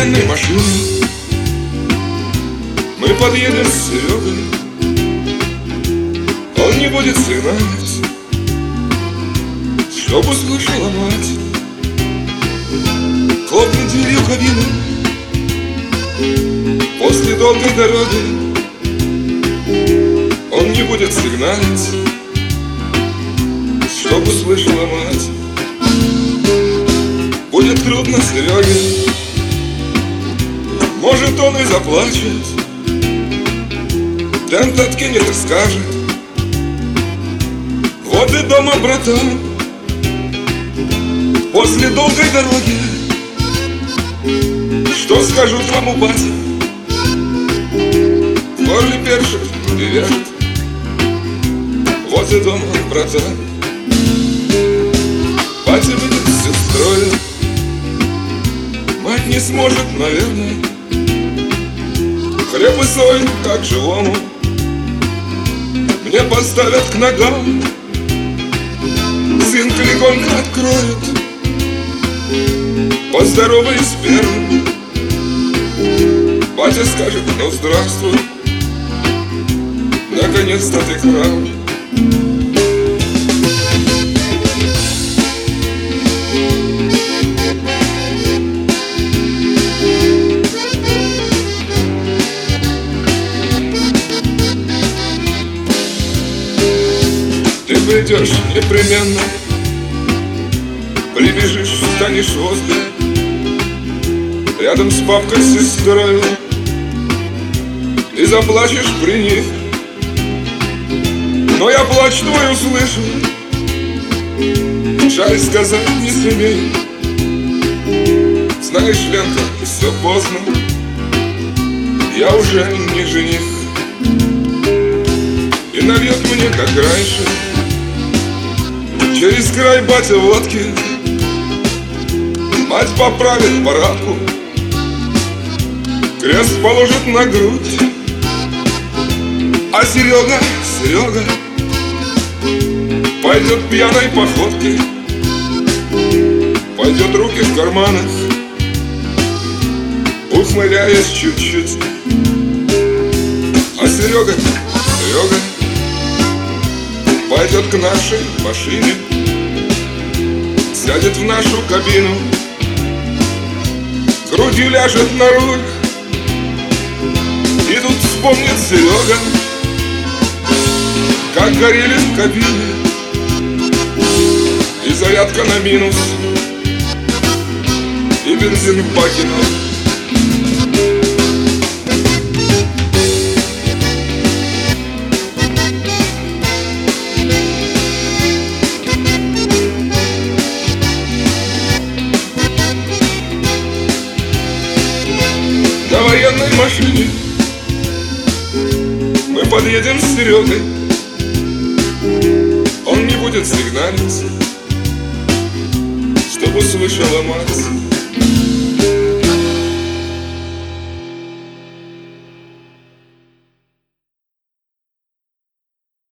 военной машине мы подъедем с Серегой. Он не будет сигналить, чтоб услышала мать. Хлопнет дверью кабины после долгой дороги. Он не будет сигналить, чтоб услышала мать. Будет трудно Сереге, может, он и заплачет, тент откинет и скажет: вот и дома, братан, после долгой дороги. Что скажут вам у бати? В горле першит и вяжет. Вот и дома, братан. Батя будет с сестрой, мать не сможет, наверное. Хлеб и соль, как живому, мне поставят к ногам. Сын легонько откроет, поздороваясь первым. Батя скажет: ну здравствуй, наконец-то ты к нам. Ты придешь непременно, прибежишь, встанешь возле, рядом с папкой, с сестрой, и заплачешь при них. Но я плач твой услышу, жаль сказать не сумею. Знаешь, Ленка, все поздно, я уже не жених. И нальет мне, как раньше, через край батя водки. Мать поправит парадку, крест положит на грудь. А Серега пойдет пьяной походкой, пойдет руки в карманах, ухмыляясь чуть-чуть. А Серега пойдет к нашей машине, сядет в нашу кабину, грудью ляжет на руль. И тут вспомнит Серега, как горели в кабине, и зарядка на минус, и бензин в баке ноль. На военной машине мы подъедем с Серегой. Он не будет сигналить, чтобы услышала мать.